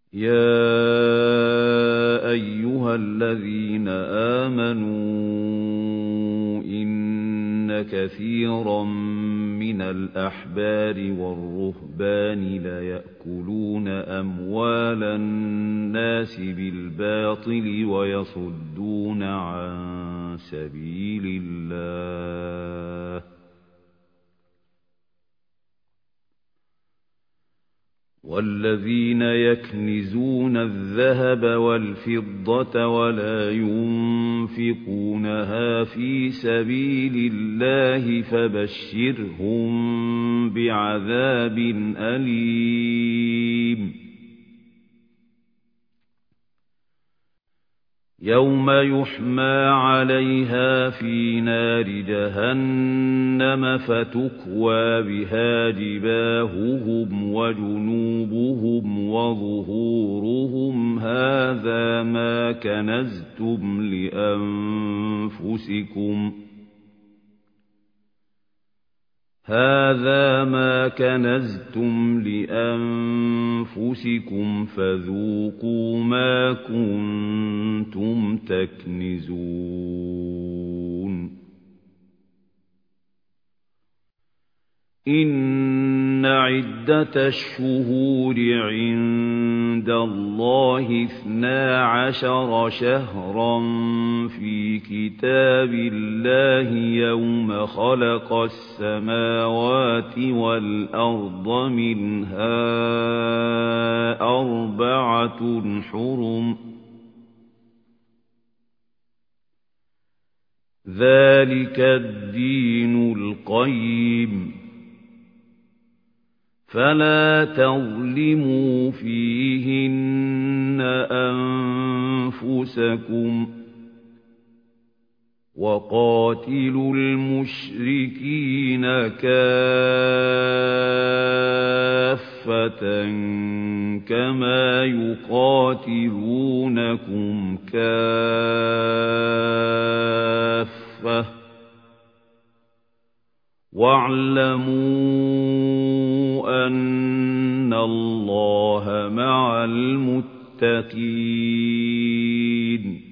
يَا أَيُّهَا الَّذِينَ آمَنُوا إِنَّ كَثِيرًا مِنَ الْأَحْبَارِ وَالرُّهْبَانِ لَيَأْكُلُونَ أَمْوَالَ النَّاسِ بِالْبَاطِلِ وَيَصُدُّونَ عَن سَبِيلِ اللَّهِ وَالَّذِينَ يَكْنِزُونَ الذَّهَبَ وَالْفِضَّةَ وَلَا يُنفِقُونَهَا فِي سَبِيلِ اللَّهِ فَبَشِّرْهُم بِعَذَابٍ أَلِيمٍ يَوْمَ يُحْمَىٰ عَلَيْهَا فِي نَارِ جَهَنَّمَ فَتُكْوَىٰ بِهَا جِبَاهُهُمْ وَجُنُوبُهُمْ وَظُهُورُهُمْ هَٰذَا مَا كَنَزْتُمْ لِأَنفُسِكُمْ فَذُوقُوا مَا كُنتُمْ تَكْنِزُونَ إِنَّ عِدَّةَ الشُّهُورِ عِندَ اللَّهِ 12 شَهْرًا فِي كِتَابِ اللَّهِ يَوْمَ خَلَقَ السَّمَاوَاتِ وَالْأَرْضَ مِنْهَا 4 حُرُمٌ ۚ ذَلِكَ الدِّينُ الْقَيِّمُ ۚ فَلَا تَظْلِمُوا فِيهِنَّ أَنفُسَكُمْ ۚ وَقَاتِلُوا الْمُشْرِكِينَ كَافَّةً كَمَا يُقَاتِلُونَكُمْ كَافَّةً ۚ وَاعْلَمُوا أَنَّ اللَّهَ مَعَ الْمُتَّقِينَ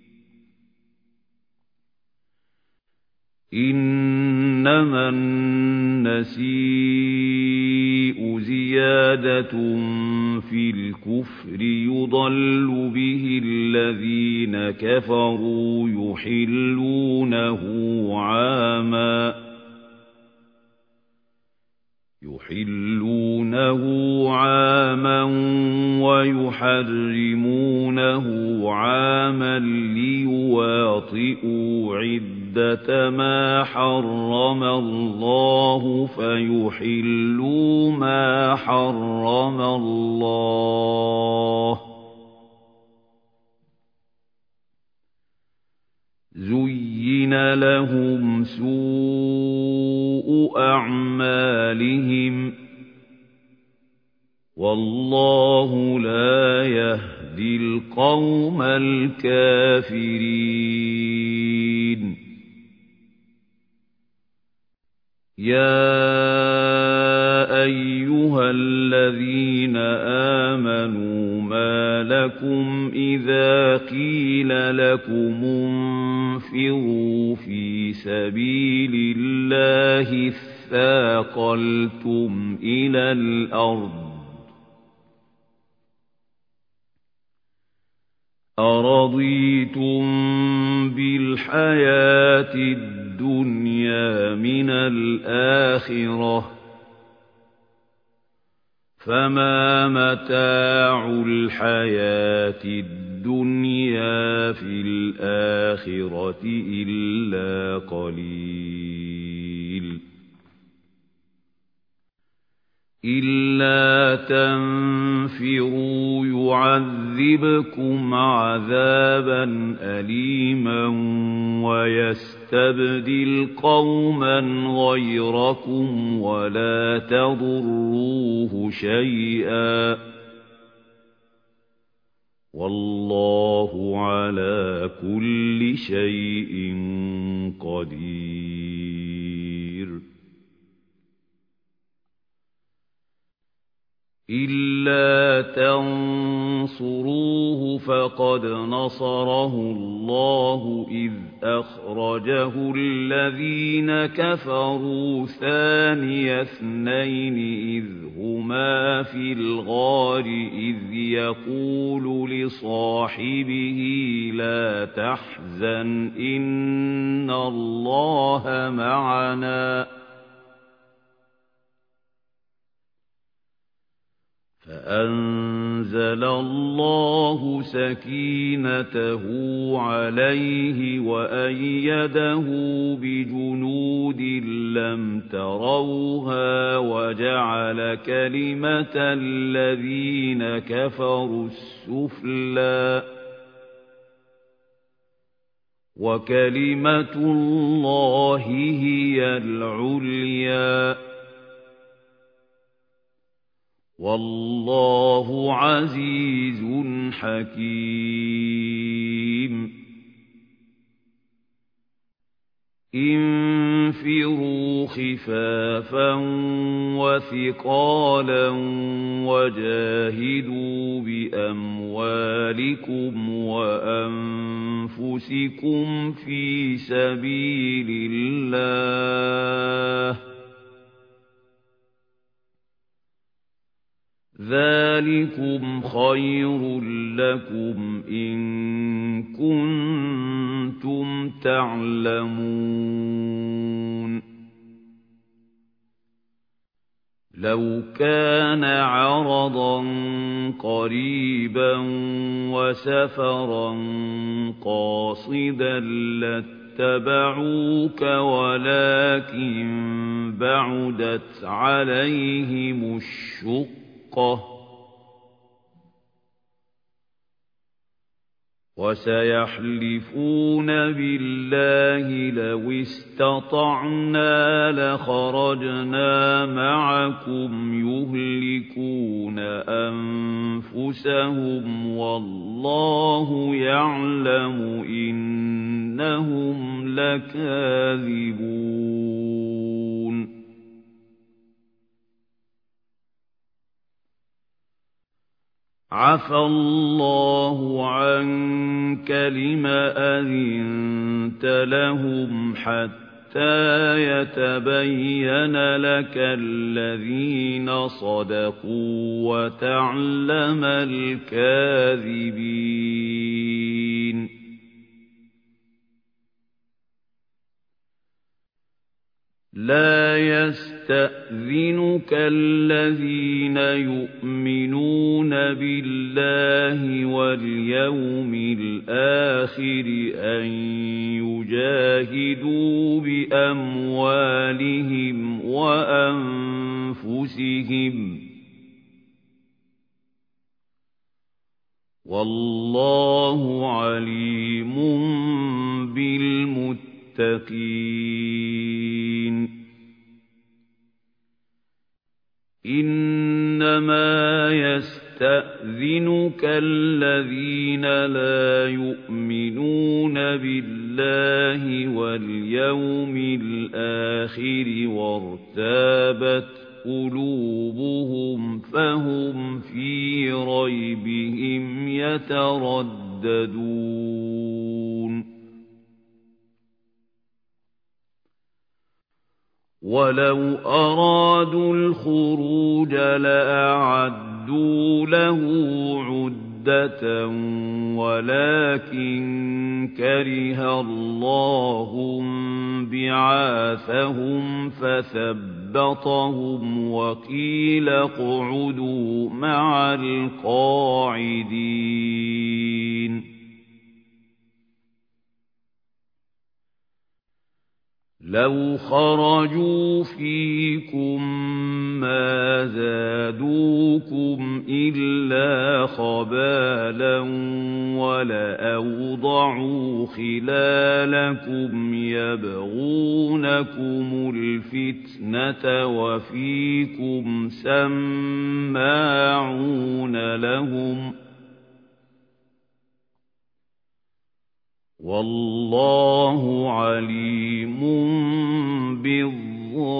إِنَّمَا النَّسِيءُ زِيَادَةٌ فِي الْكُفْرِ يُضَلُّ بِهِ الَّذِينَ كَفَرُوا يُحِلُّونَهُ عَامًا وَيُحَرِّمُونَهُ عَامًا لِيُوَاطِئُوا عِدَّةَ مَا حَرَّمَ اللَّهُ فَيُحِلُّوا مَا حَرَّمَ اللَّهُ ۚ زُيِّنَ لَهُمْ سُوءُ أَعْمَالِهِمْ ۗ وَاللَّهُ لَا يَهْدِي الْقَوْمَ الْكَافِرِينَ يَا أَيُّهَا الَّذِينَ آمَنُوا مَا لَكُمْ إِذَا قِيلَ لَكُمُ انفِرُوا فِي سَبِيلِ اللَّهِ اثَّاقَلْتُمْ إِلَى الْأَرْضِ أَرَضِيتُم بِالْحَيَاةِ الدُّنْيَا مِنَ الْآخِرَةِ ۚ فَمَا مَتَاعُ الْحَيَاةِ الدُّنْيَا فِي الْآخِرَةِ إِلَّا قَلِيلٌ إِلَّا تَنفِرُوا يُعَذِّبْكُمْ عَذَابًا أَلِيمًا وَيَسْتَبْدِلْ قَوْمًا غَيْرَكُمْ وَلَا تَضُرُّوهُ شَيْئًا ۗ وَاللَّهُ عَلَى كُلِّ شَيْءٍ قَدِيرٌ إِلَّا تنصروه فقد نصره الله إذ أخرجه الذين كفروا ثاني اثنين إذ هما في الغار إذ يقول لصاحبه لا تحزن إن الله معنا فأنزل الله سكينته عليه وأيده بجنود لم تروها وجعل كلمة الذين كفروا السفلى وكلمة الله هي العليا والله عزيز حكيم انفروا خفافا وثقالا وجاهدوا بأموالكم وأنفسكم في سبيل الله ذلكم خير لكم إن كنتم تعلمون لو كان عرضا قريبا وسفرا قاصدا لاتبعوك ولكن بعدت عليهم الشقة وسيحلفون بالله لو استطعنا لخرجنا معكم يهلكون أنفسهم والله يعلم إنهم لكاذبون عفى الله عنك لم أذنت لهم حتى يتبين لك الذين صدقوا وتعلم الكاذبين لا يستأذنك الذين يؤمنون بالله واليوم الآخر أن يجاهدوا بأموالهم وأنفسهم والله عليم بالمتقين إنما يستأذنك الذين لا يؤمنون بالله واليوم الآخر وارتابت قلوبهم فهم في ريبهم يترددون ولو أرادوا الخروج لأعدوا له عدة ولكن كره الله بعاثهم فثبطهم وقيل اقعدوا مع القاعدين لو خرجوا فيكم ما زادوكم إلا خبالا ولأوضعوا خلالكم يبغونكم الفتنة وفيكم سماعون لهم والله عليم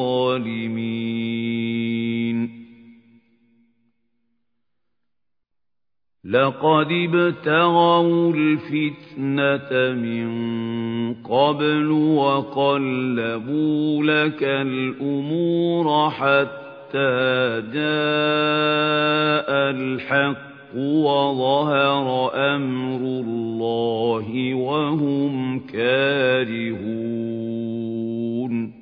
بالظالمين لقد ابتغوا الفتنة من قبل وقلبوا لك الأمور حتى جاء الحق وظهر أمر الله وهم كارهون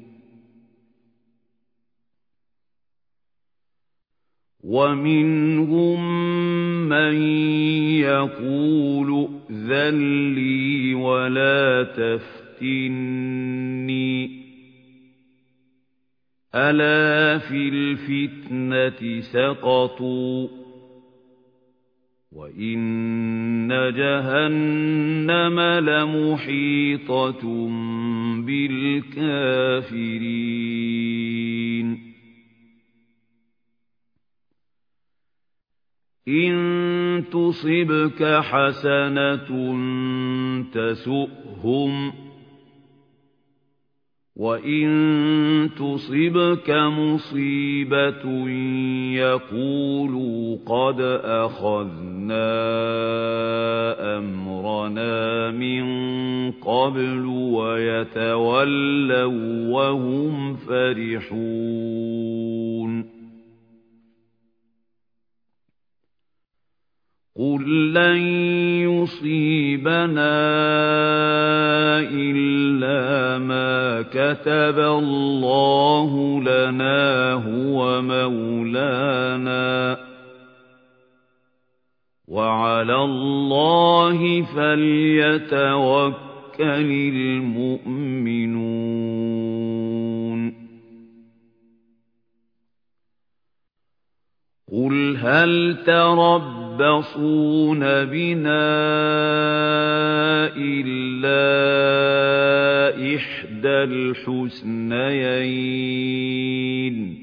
ومنهم من يقول ائذن لي ولا تفتني ألا في الفتنة سقطوا وإن جهنم لمحيطة بالكافرين إن تصبك حسنة تسؤهم وإن تصبك مصيبة يقولوا قد أخذنا أمرنا من قبل ويتولوا وهم فرحون قل لن يصيبنا إلا ما كتب الله لنا هو مولانا وعلى الله فليتوكل المؤمنون قل هل تربصون بنا إلا إحدى الحسنيين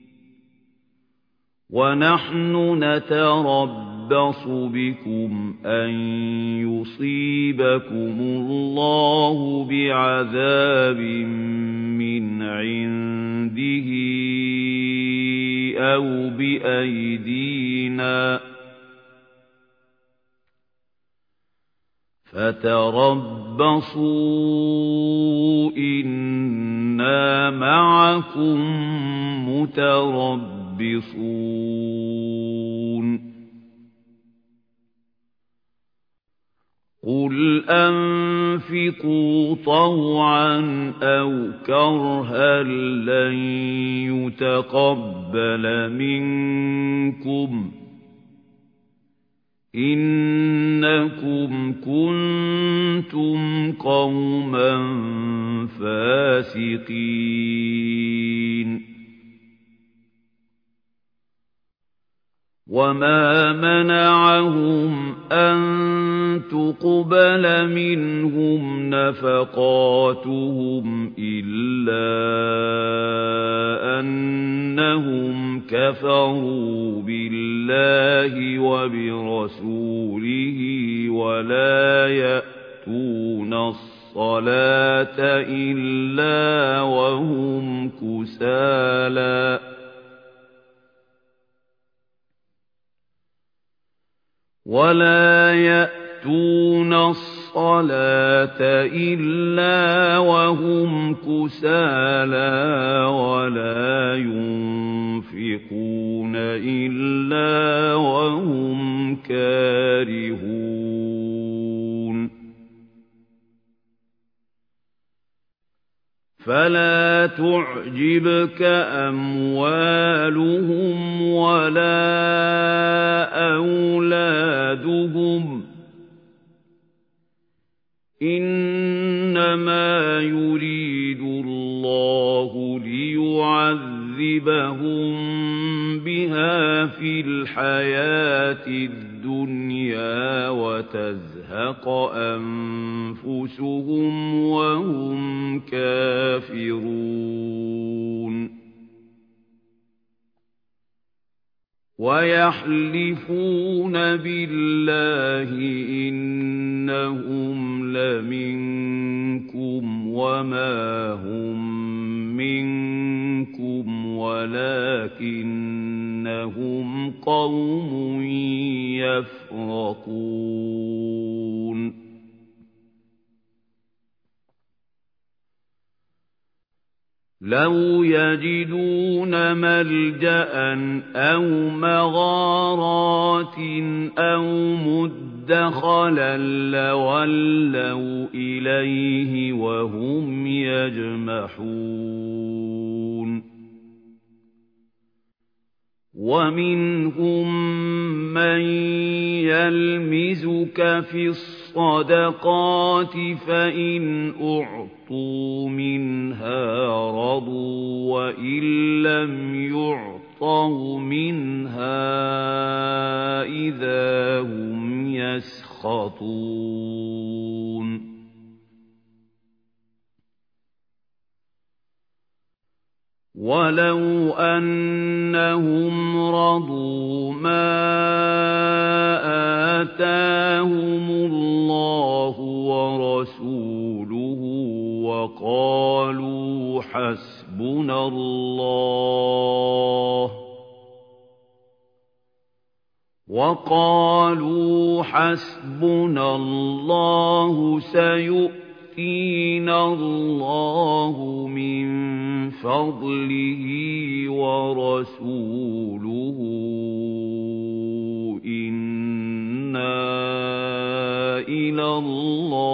ونحن نتربص بكم أن يصيبكم الله بعذاب من عنده أو بأيدينا فتربصوا إنا معكم متربصون قل أنفقوا طوعا أو كرها لن يتقبل منكم إنكم كنتم قوما فاسقين وما منعهم أن تقبل منهم نفقاتهم إلا أنهم كفروا بالله وبرسوله ولا يأتون الصلاة إلا وهم كسالى ولا يأتون الصلاة إلا وهم كسالى ولا ينفقون إلا وهم كارهون فلا تعجبك أموالهم ولا أولادهم إنما يريد الله ليعذبهم بها في الحياة الدنيا وتزهق أنفسهم وهم كافرون ويحلفون بالله إنهم لمنكم وما هم منكم ولكنهم قوم يفرقون لو يجدون ملجأ أو مغارات أو مدخلا لولوا إليه وهم يجمحون ومنهم من يلمزك في الصدقات فإن أعطوا منها رضوا وإن لم يعطوا منها إذا هم يسخطون ولو أنهم رضوا ما آتاهم الله ورسوله وقالوا حسبنا الله سيؤتينا الله من فضله ورسوله إنا إلى الله